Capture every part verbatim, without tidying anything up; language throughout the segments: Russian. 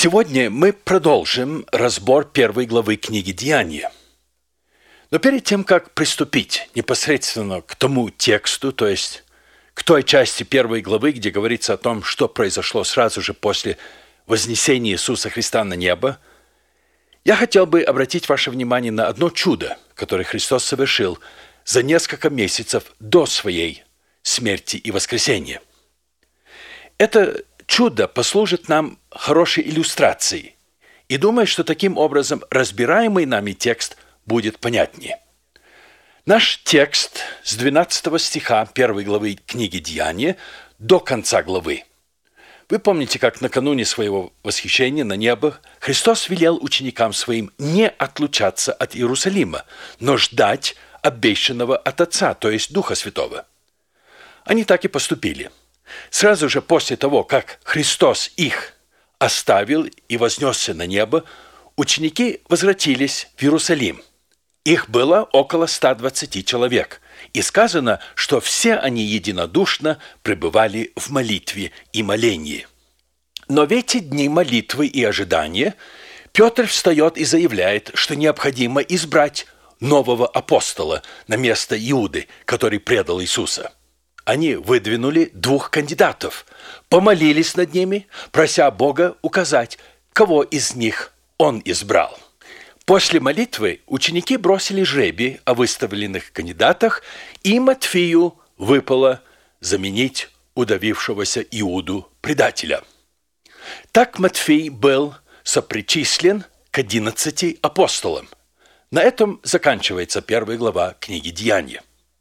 Сегодня мы продолжим разбор первой главы книги «Деяния». Но перед тем, как приступить непосредственно к тому тексту, то есть к той части первой главы, где говорится о том, что произошло сразу же после вознесения Иисуса Христа на небо, я хотел бы обратить ваше внимание на одно чудо, которое Христос совершил за несколько месяцев до своей смерти и воскресения. Это чудо послужит нам хорошей иллюстрацией, и думаю, что таким образом разбираемый нами текст будет понятнее. Наш текст с двенадцатого стиха первой главы книги «Деяния» до конца главы. Вы помните, как накануне своего восхищения на небо Христос велел ученикам своим не отлучаться от Иерусалима, но ждать обещанного от Отца, то есть Духа Святого. Они так и поступили. Сразу же после того, как Христос их оставил и вознесся на небо, ученики возвратились в Иерусалим. Их было около ста двадцати человек, и сказано, что все они единодушно пребывали в молитве и молении. Но в эти дни молитвы и ожидания Петр встает и заявляет, что необходимо избрать нового апостола на место Иуды, который предал Иисуса. Они выдвинули двух кандидатов, помолились над ними, прося Бога указать, кого из них Он избрал. После молитвы ученики бросили жребий о выставленных кандидатах, и Матфею выпало заменить удавившегося Иуду предателя. Так Матфей был сопричислен к одиннадцати апостолам. На этом заканчивается первая глава книги «Деяния».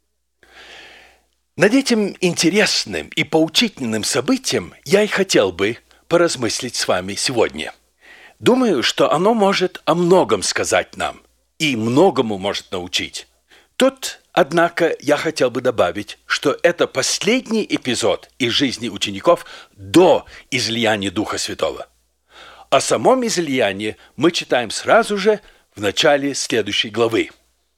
Над этим интересным и поучительным событием я и хотел бы поразмыслить с вами сегодня. Думаю, что оно может о многом сказать нам и многому может научить. Тут, однако, я хотел бы добавить, что это последний эпизод из жизни учеников до излияния Духа Святого. О самом излиянии мы читаем сразу же в начале следующей главы.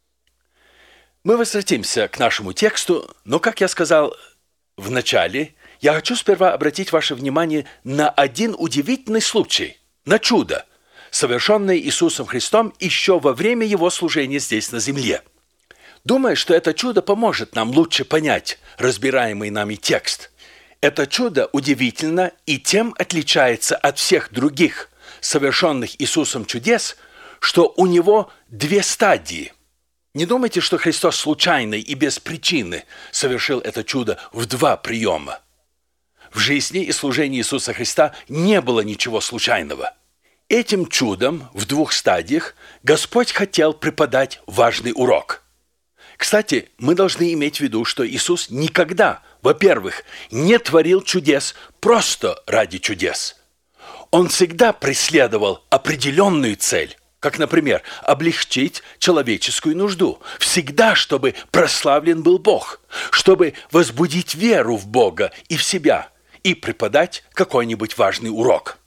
Мы возвратимся к нашему тексту, но, как я сказал в начале, я хочу сперва обратить ваше внимание на один удивительный случай, на чудо, совершенное Иисусом Христом еще во время Его служения здесь на земле. Думаю, что это чудо поможет нам лучше понять разбираемый нами текст. Это чудо удивительно и тем отличается от всех других совершенных Иисусом чудес, что у Него две стадии. Не думайте, что Христос случайно и без причины совершил это чудо в два приема. В жизни и служении Иисуса Христа не было ничего случайного. Этим чудом в двух стадиях Господь хотел преподать важный урок. Кстати, мы должны иметь в виду, что Иисус никогда, во-первых, не творил чудес просто ради чудес. Он всегда преследовал определенную цель, как, например, облегчить человеческую нужду, всегда, чтобы прославлен был Бог, чтобы возбудить веру в Бога и в себя, и преподать какой-нибудь важный урок.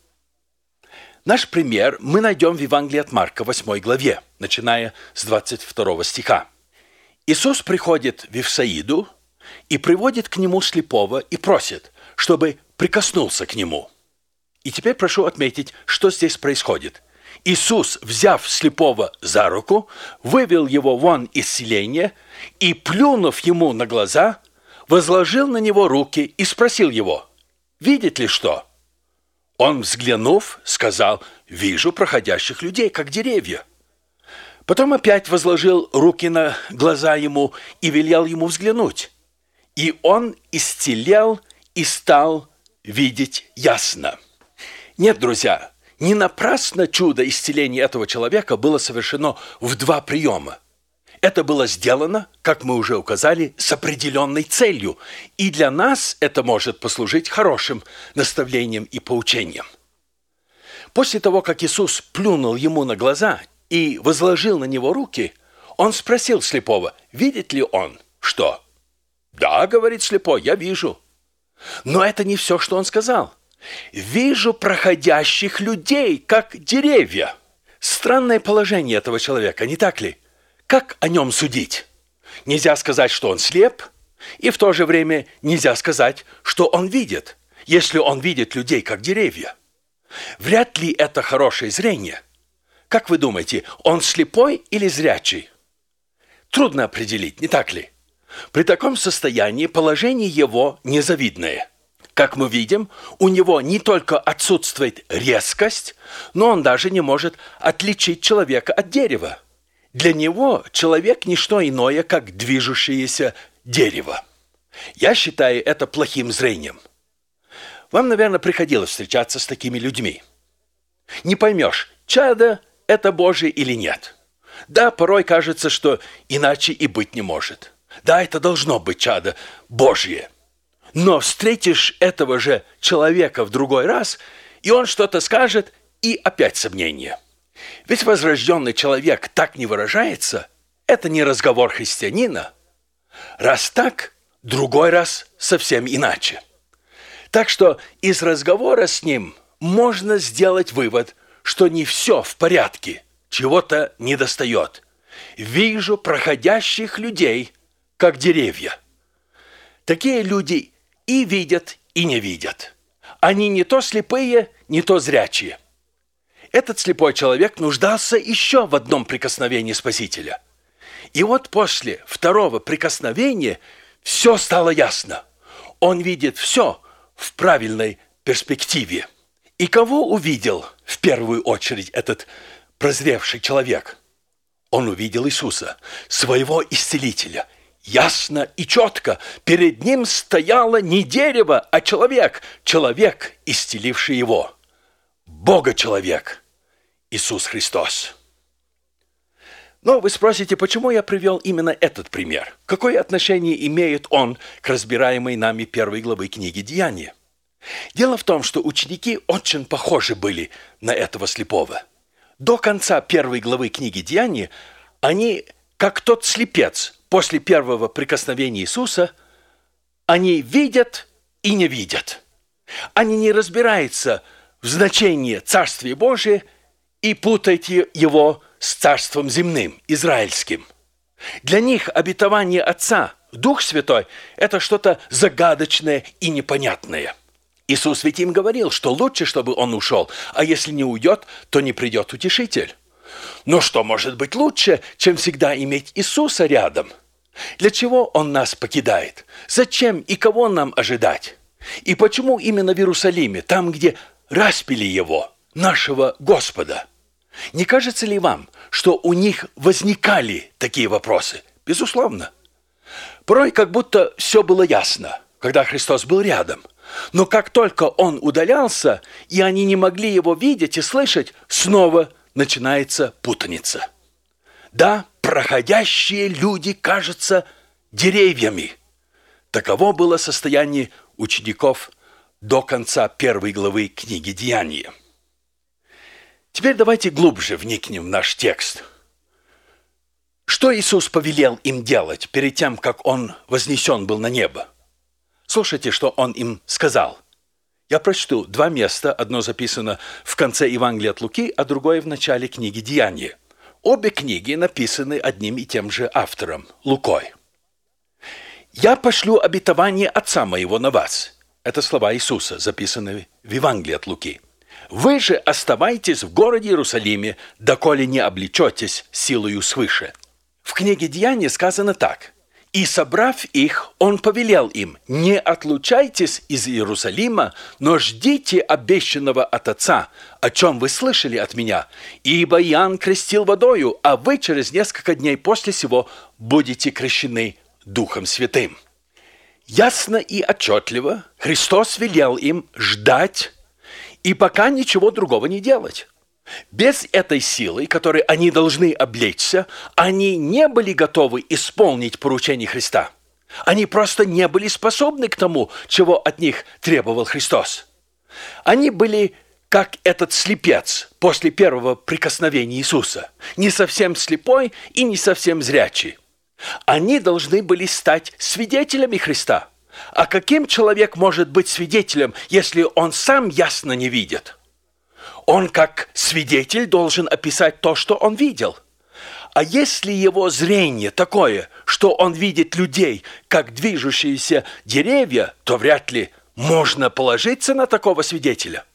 Наш пример мы найдем в Евангелии от Марка, восьмой главе, начиная с двадцать второго стиха. Иисус приходит в Вифсаиду и приводит к нему слепого и просит, чтобы прикоснулся к нему. И теперь прошу отметить, что здесь происходит. Иисус, взяв слепого за руку, вывел его вон из селения и, плюнув ему на глаза, возложил на него руки и спросил его: «Видит ли что?» Он, взглянув, сказал: «Вижу проходящих людей, как деревья». Потом опять возложил руки на глаза ему и велел ему взглянуть. И он исцелел и стал видеть ясно. Нет, друзья, не напрасно чудо исцеления этого человека было совершено в два приема. Это было сделано, как мы уже указали, с определенной целью, и для нас это может послужить хорошим наставлением и поучением. После того, как Иисус плюнул ему на глаза и возложил на него руки, он спросил слепого, видит ли он что? «Да, — говорит слепой, — я вижу». Но это не все, что он сказал. «Вижу проходящих людей, как деревья». Странное положение этого человека, не так ли? Как о нем судить? Нельзя сказать, что он слеп, и в то же время нельзя сказать, что он видит, если он видит людей, как деревья. Вряд ли это хорошее зрение. Как вы думаете, он слепой или зрячий? Трудно определить, не так ли? При таком состоянии положение его незавидное. Как мы видим, у него не только отсутствует резкость, но он даже не может отличить человека от дерева. Для него человек не что иное, как движущееся дерево. Я считаю это плохим зрением. Вам, наверное, приходилось встречаться с такими людьми. Не поймешь, чадо это Божие или нет. Да, порой кажется, что иначе и быть не может. Да, это должно быть чадо Божье. Но встретишь этого же человека в другой раз, и он что-то скажет, и опять сомнение. Ведь возрожденный человек так не выражается, это не разговор христианина. Раз так, другой раз совсем иначе. Так что из разговора с ним можно сделать вывод, что не все в порядке, чего-то недостает. Вижу проходящих людей, как деревья. Такие люди и видят, и не видят. Они не то слепые, не то зрячие. Этот слепой человек нуждался еще в одном прикосновении Спасителя. И вот после второго прикосновения все стало ясно. Он видит все в правильной перспективе. И кого увидел в первую очередь этот прозревший человек? Он увидел Иисуса, своего исцелителя. Ясно и четко перед ним стояло не дерево, а человек, человек, исцеливший его. Бога-человек, Иисус Христос. Но вы спросите, почему я привел именно этот пример? Какое отношение имеет он к разбираемой нами первой главы книги «Деяния»? Дело в том, что ученики очень похожи были на этого слепого. До конца первой главы книги «Деяния» они, как тот слепец, после первого прикосновения Иисуса, они видят и не видят. Они не разбираются в значении Царствия Божия и путают его с Царством земным, израильским. Для них обетование Отца, Дух Святой, это что-то загадочное и непонятное. Иисус ведь им говорил, что лучше, чтобы он ушел, а если не уйдет, то не придет Утешитель. Но что может быть лучше, чем всегда иметь Иисуса рядом? Для чего Он нас покидает? Зачем и кого нам ожидать? И почему именно в Иерусалиме, там, где распяли Его, нашего Господа? Не кажется ли вам, что у них возникали такие вопросы? Безусловно. Порой как будто все было ясно, когда Христос был рядом. Но как только Он удалялся, и они не могли Его видеть и слышать, снова начинается путаница. Да, проходящие люди кажутся деревьями. Таково было состояние учеников до конца первой главы книги «Деяния». Теперь давайте глубже вникнем в наш текст. Что Иисус повелел им делать перед тем, как Он вознесен был на небо? Слушайте, что Он им сказал. Я прочту два места. Одно записано в конце Евангелия от Луки, а другое в начале книги «Деяния». Обе книги написаны одним и тем же автором, Лукой. «Я пошлю обетование Отца моего на вас». Это слова Иисуса, записанные в Евангелии от Луки. «Вы же оставайтесь в городе Иерусалиме, доколе не облечетесь силою свыше». В книге «Деяния» сказано так. «И, собрав их, он повелел им, не отлучайтесь из Иерусалима, но ждите обещанного от Отца, о чем вы слышали от меня. Ибо Иоанн крестил водою, а вы через несколько дней после сего будете крещены Духом Святым». Ясно и отчетливо Христос велел им ждать и пока ничего другого не делать. Без этой силы, которой они должны облечься, они не были готовы исполнить поручение Христа. Они просто не были способны к тому, чего от них требовал Христос. Они были как этот слепец после первого прикосновения Иисуса, не совсем слепой и не совсем зрячий. Они должны были стать свидетелями Христа. А каким человек может быть свидетелем, если он сам ясно не видит? Он как свидетель должен описать то, что он видел. А если его зрение такое, что он видит людей, как движущиеся деревья, то вряд ли можно положиться на такого свидетеля.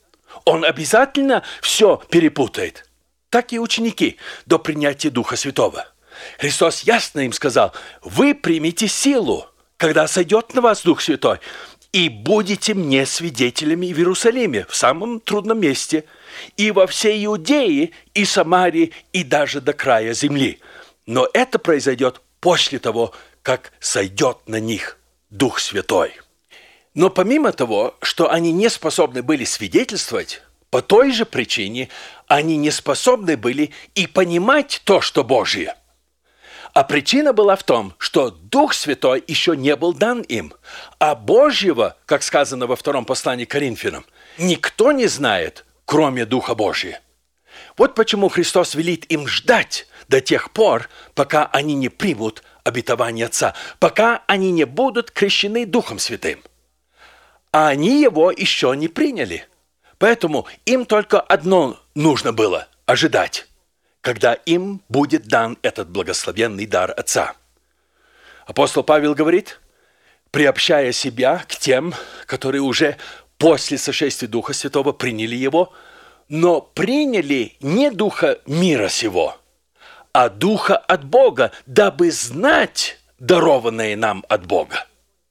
Он обязательно все перепутает. Так и ученики до принятия Духа Святого. Христос ясно им сказал: вы примите силу, когда сойдет на вас Дух Святой, и будете мне свидетелями в Иерусалиме, в самом трудном месте, и во всей Иудее, и Самарии, и даже до края земли. Но это произойдет после того, как сойдет на них Дух Святой. Но помимо того, что они не способны были свидетельствовать, по той же причине они не способны были и понимать то, что Божие. А причина была в том, что Дух Святой еще не был дан им, а Божьего, как сказано во втором послании к Коринфянам, никто не знает, кроме Духа Божия. Вот почему Христос велит им ждать до тех пор, пока они не примут обетование Отца, пока они не будут крещены Духом Святым. А они его еще не приняли. Поэтому им только одно нужно было – ожидать, когда им будет дан этот благословенный дар Отца. Апостол Павел говорит, приобщая себя к тем, которые уже после сошествия Духа Святого приняли его, но приняли не Духа мира сего, а Духа от Бога, дабы знать дарованное нам от Бога.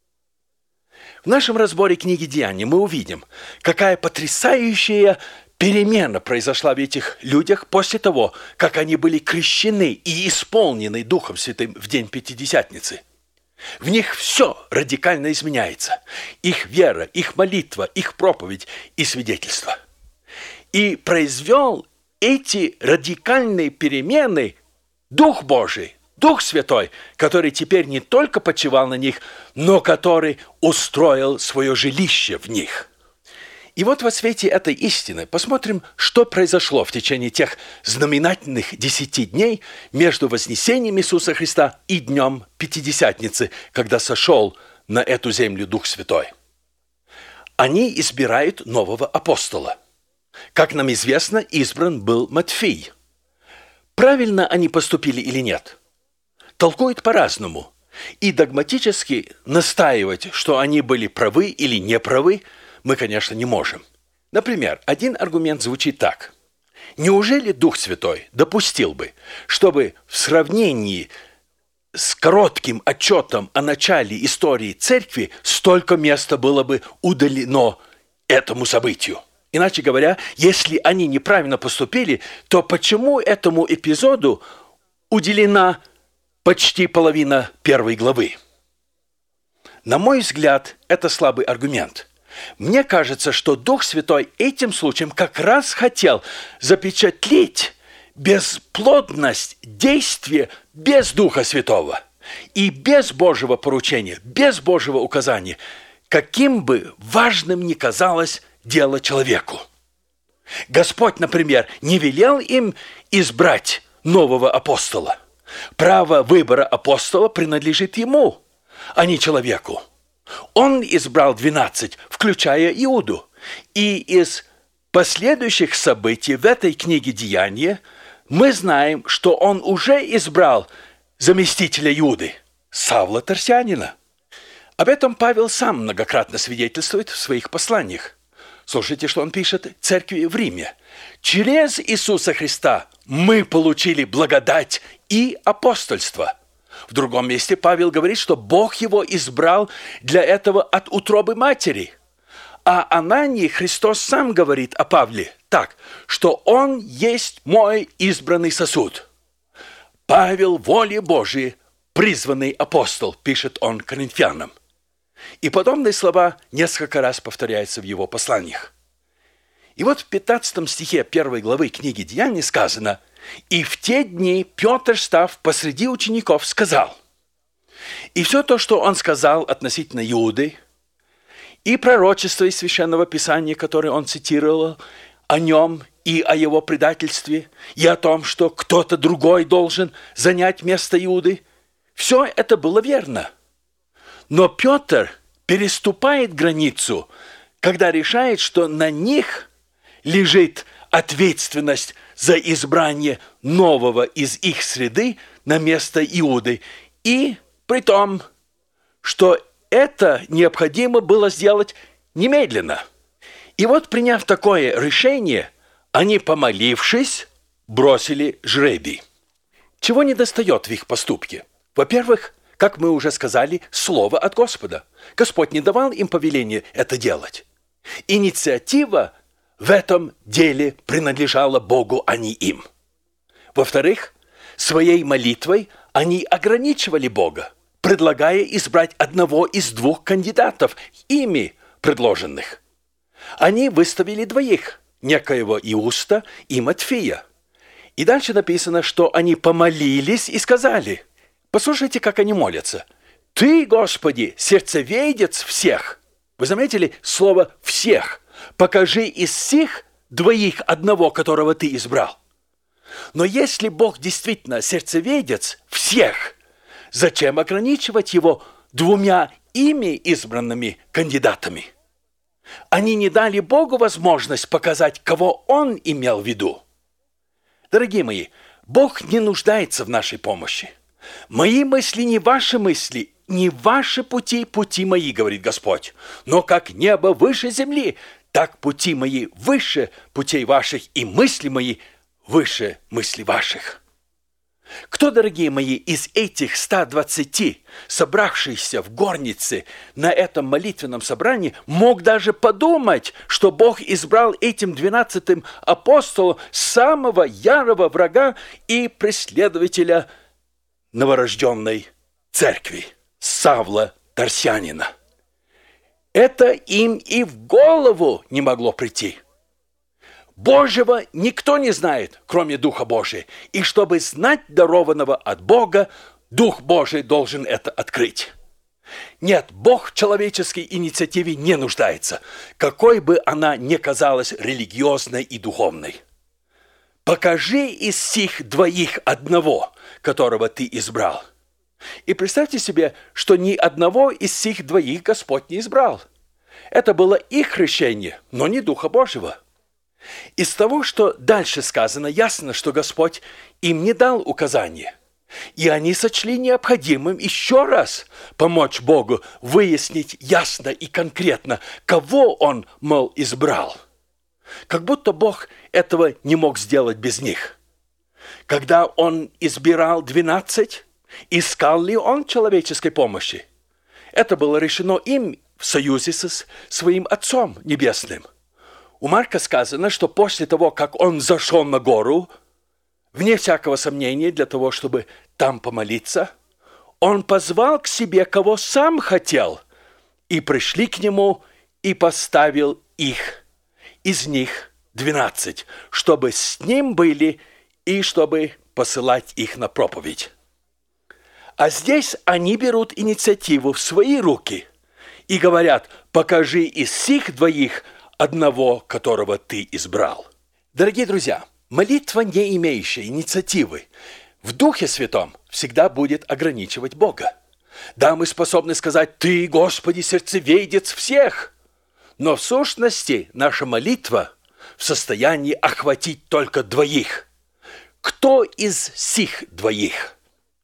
В нашем разборе книги Деяний мы увидим, какая потрясающая перемена произошла в этих людях после того, как они были крещены и исполнены Духом Святым в день Пятидесятницы. В них все радикально изменяется. Их вера, их молитва, их проповедь и свидетельство. И произвел эти радикальные перемены Дух Божий, Дух Святой, который теперь не только почивал на них, но который устроил свое жилище в них. И вот во свете этой истины посмотрим, что произошло в течение тех знаменательных десяти дней между вознесением Иисуса Христа и днем Пятидесятницы, когда сошел на эту землю Дух Святой. Они избирают нового апостола. Как нам известно, избран был Матфей. Правильно они поступили или нет? Толкуют по-разному. И догматически настаивать, что они были правы или неправы, мы, конечно, не можем. Например, один аргумент звучит так. Неужели Дух Святой допустил бы, чтобы в сравнении с коротким отчетом о начале истории церкви столько места было бы удалено этому событию? Иначе говоря, если они неправильно поступили, то почему этому эпизоду уделена почти половина первой главы? На мой взгляд, это слабый аргумент. Мне кажется, что Дух Святой этим случаем как раз хотел запечатлеть бесплодность действия без Духа Святого и без Божьего поручения, без Божьего указания, каким бы важным ни казалось дело человеку. Господь, например, не велел им избрать нового апостола. Право выбора апостола принадлежит ему, а не человеку. Он избрал двенадцать, включая Иуду. И из последующих событий в этой книге Деяния мы знаем, что он уже избрал заместителя Иуды, Савла Тарсянина. Об этом Павел сам многократно свидетельствует в своих посланиях. Слушайте, что он пишет церкви в Риме. «Через Иисуса Христа мы получили благодать и апостольство». В другом месте Павел говорит, что Бог его избрал для этого от утробы матери. А о Анании Христос сам говорит о Павле так, что он есть мой избранный сосуд. Павел воле Божией, призванный апостол, пишет он Коринфянам. И подобные слова несколько раз повторяются в его посланиях. И вот в пятнадцатом стихе первой главы книги Деяний сказано: «И в те дни Петр, став посреди учеников, сказал». И все то, что он сказал относительно Иуды, и пророчество из Священного Писания, которое он цитировал, о нем и о его предательстве, и о том, что кто-то другой должен занять место Иуды, все это было верно. Но Петр переступает границу, когда решает, что на них лежит ответственность за избрание нового из их среды на место Иуды, и при том, что это необходимо было сделать немедленно. И вот, приняв такое решение, они, помолившись, бросили жребий. Чего недостает в их поступке? Во-первых, как мы уже сказали, слово от Господа. Господь не давал им повеление это делать. Инициатива в этом деле принадлежала Богу, а не им. Во-вторых, своей молитвой они ограничивали Бога, предлагая избрать одного из двух кандидатов, ими предложенных. Они выставили двоих, некоего Иуста и Матфия. И дальше написано, что они помолились и сказали, послушайте, как они молятся. «Ты, Господи, сердцеведец всех». Вы заметили слово «всех»? «Покажи из всех двоих одного, которого ты избрал». Но если Бог действительно сердцеведец всех, зачем ограничивать его двумя ими избранными кандидатами? Они не дали Богу возможность показать, кого Он имел в виду. Дорогие мои, Бог не нуждается в нашей помощи. «Мои мысли не ваши мысли, не ваши пути, пути мои, говорит Господь. Но как небо выше земли, так пути мои выше путей ваших, и мысли мои выше мыслей ваших». Кто, дорогие мои, из этих ста двадцати, собравшихся в горнице на этом молитвенном собрании, мог даже подумать, что Бог избрал этим двенадцатым апостолом самого ярого врага и преследователя новорожденной церкви, Савла Тарсянина? Это им и в голову не могло прийти. Божьего никто не знает, кроме Духа Божия. И чтобы знать дарованного от Бога, Дух Божий должен это открыть. Нет, Бог в человеческой инициативе не нуждается, какой бы она ни казалась религиозной и духовной. Покажи из сих двоих одного, которого ты избрал. И представьте себе, что ни одного из сих двоих Господь не избрал. Это было их решение, но не Духа Божьего. Из того, что дальше сказано, ясно, что Господь им не дал указания. И они сочли необходимым еще раз помочь Богу выяснить ясно и конкретно, кого Он, мол, избрал. Как будто Бог этого не мог сделать без них. Когда Он избирал двенадцать, искал ли Он человеческой помощи? Это было решено им в союзе со своим Отцом Небесным. У Марка сказано, что после того, как он зашел на гору, вне всякого сомнения, для того, чтобы там помолиться, он позвал к себе, кого сам хотел, и пришли к нему, и поставил их, из них двенадцать, чтобы с ним были, и чтобы посылать их на проповедь. А здесь они берут инициативу в свои руки и говорят: покажи из сих двоих одного, которого ты избрал. Дорогие друзья, молитва, не имеющая инициативы в Духе Святом, всегда будет ограничивать Бога. Да, мы способны сказать: «Ты, Господи, сердцеведец всех», но в сущности наша молитва в состоянии охватить только двоих. Кто из сих двоих?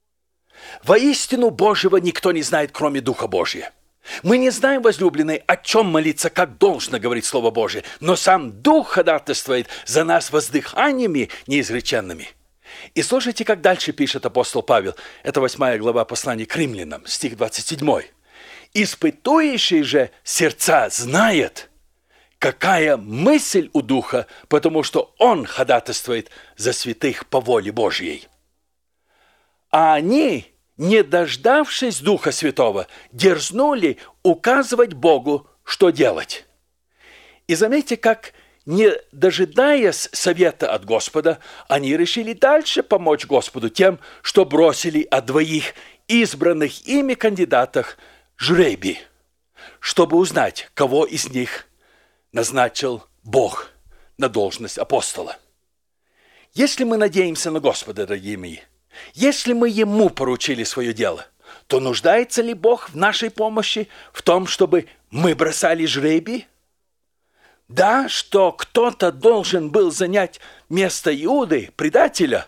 Воистину Божьего никто не знает, кроме Духа Божия. Мы не знаем, возлюбленные, о чем молиться, как должно говорить Слово Божие, но сам Дух ходатайствует за нас воздыханиями неизреченными. И слушайте, как дальше пишет апостол Павел. Это восьмая глава послания к римлянам, стих двадцать семь. «Испытующий же сердца знает, какая мысль у Духа, потому что Он ходатайствует за святых по воле Божьей. А они, не дождавшись Духа Святого, дерзнули указывать Богу, что делать». И заметьте, как, не дожидаясь совета от Господа, они решили дальше помочь Господу тем, что бросили о двоих избранных ими кандидатах жребий, чтобы узнать, кого из них назначил Бог на должность апостола. Если мы надеемся на Господа, дорогие мои, если мы Ему поручили свое дело, то нуждается ли Бог в нашей помощи в том, чтобы мы бросали жребий? Да, что кто-то должен был занять место Иуды, предателя,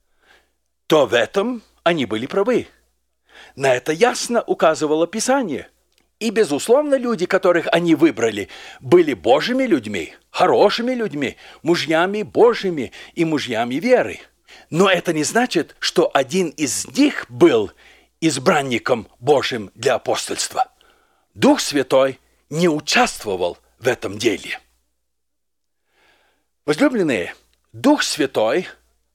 то в этом они были правы. На это ясно указывало Писание. И, безусловно, люди, которых они выбрали, были Божьими людьми, хорошими людьми, мужьями Божьими и мужьями веры. Но это не значит, что один из них был избранником Божьим для апостольства. Дух Святой не участвовал в этом деле. Возлюбленные, Дух Святой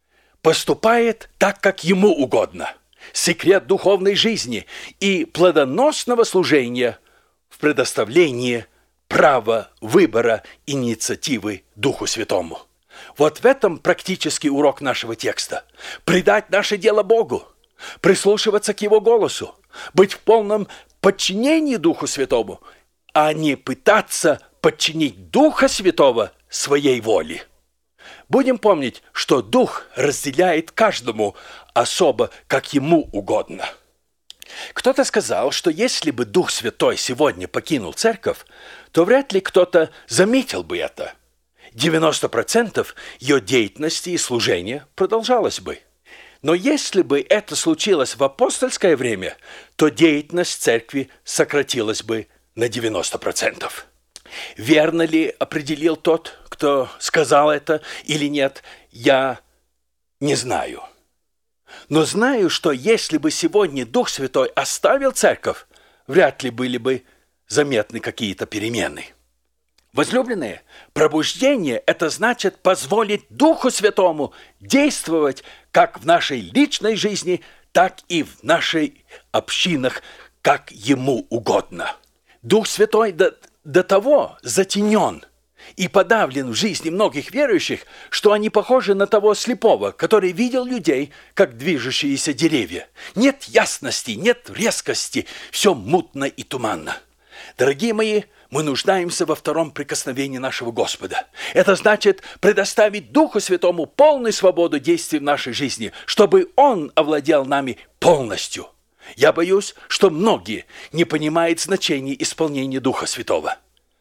поступает так, как Ему угодно. Секрет духовной жизни и плодоносного служения в предоставлении права выбора инициативы Духу Святому. Вот в этом практический урок нашего текста. Предать наше дело Богу, прислушиваться к Его голосу, быть в полном подчинении Духу Святому, а не пытаться подчинить Духа Святого своей воле. Будем помнить, что Дух разделяет каждому особо, как ему угодно. Кто-то сказал, что если бы Дух Святой сегодня покинул церковь, то вряд ли кто-то заметил бы это. девяносто процентов ее деятельности и служения продолжалось бы. Но если бы это случилось в апостольское время, то деятельность церкви сократилась бы на девяносто процентов. Верно ли определил тот, кто сказал это или нет, я не знаю. Но знаю, что если бы сегодня Дух Святой оставил церковь, вряд ли были бы заметны какие-то перемены. Возлюбленные, пробуждение – это значит позволить Духу Святому действовать как в нашей личной жизни, так и в наших общинах, как Ему угодно. Дух Святой до, до того затенен и подавлен в жизни многих верующих, что они похожи на того слепого, который видел людей, как движущиеся деревья. Нет ясности, нет резкости, все мутно и туманно. Дорогие мои, мы нуждаемся во втором прикосновении нашего Господа. Это значит предоставить Духу Святому полную свободу действий в нашей жизни, чтобы Он овладел нами полностью. Я боюсь, что многие не понимают значения исполнения Духа Святого.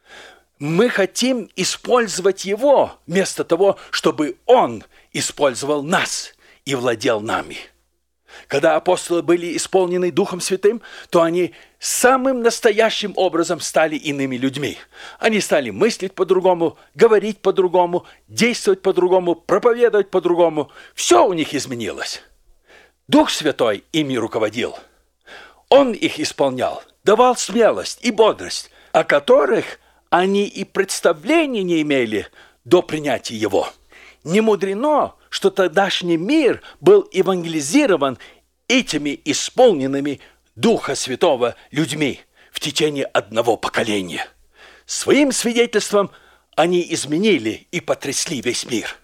Мы хотим использовать Его, вместо того, чтобы Он использовал нас и владел нами. Когда апостолы были исполнены Духом Святым, то они самым настоящим образом стали иными людьми. Они стали мыслить по-другому, говорить по-другому, действовать по-другому, проповедовать по-другому. Все у них изменилось. Дух Святой ими руководил. Он их исполнял, давал смелость и бодрость, о которых они и представления не имели до принятия Его. Не мудрено, что тогдашний мир был евангелизирован этими исполненными Духа Святого людьми в течение одного поколения. Своим свидетельством они изменили и потрясли весь мир.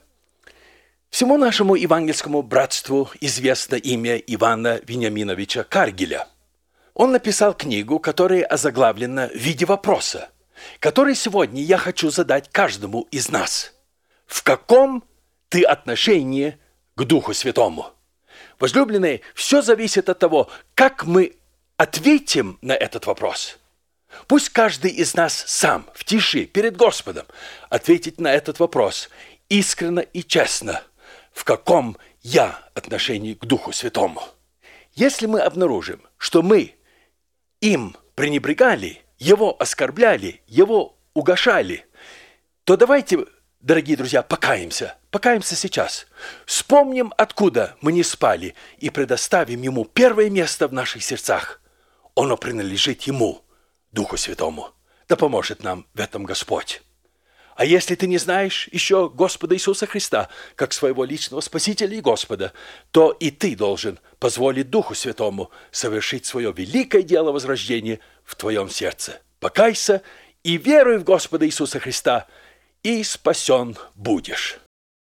Всему нашему евангельскому братству известно имя Ивана Вениаминовича Каргеля. Он написал книгу, которая озаглавлена в виде вопроса, который сегодня я хочу задать каждому из нас. В каком ты отношении к Духу Святому? Возлюбленные, все зависит от того, как мы ответим на этот вопрос. Пусть каждый из нас сам, в тиши, перед Господом, ответит на этот вопрос искренне и честно, в каком я отношении к Духу Святому. Если мы обнаружим, что мы им пренебрегали, Его оскорбляли, Его угошали, то давайте, дорогие друзья, покаемся. Покаемся сейчас. Вспомним, откуда мы не спали, и предоставим Ему первое место в наших сердцах. Оно принадлежит Ему, Духу Святому. Да поможет нам в этом Господь. А если ты не знаешь еще Господа Иисуса Христа, как своего личного Спасителя и Господа, то и ты должен позволить Духу Святому совершить свое великое дело возрождения в твоем сердце. Покайся и веруй в Господа Иисуса Христа, и спасен будешь.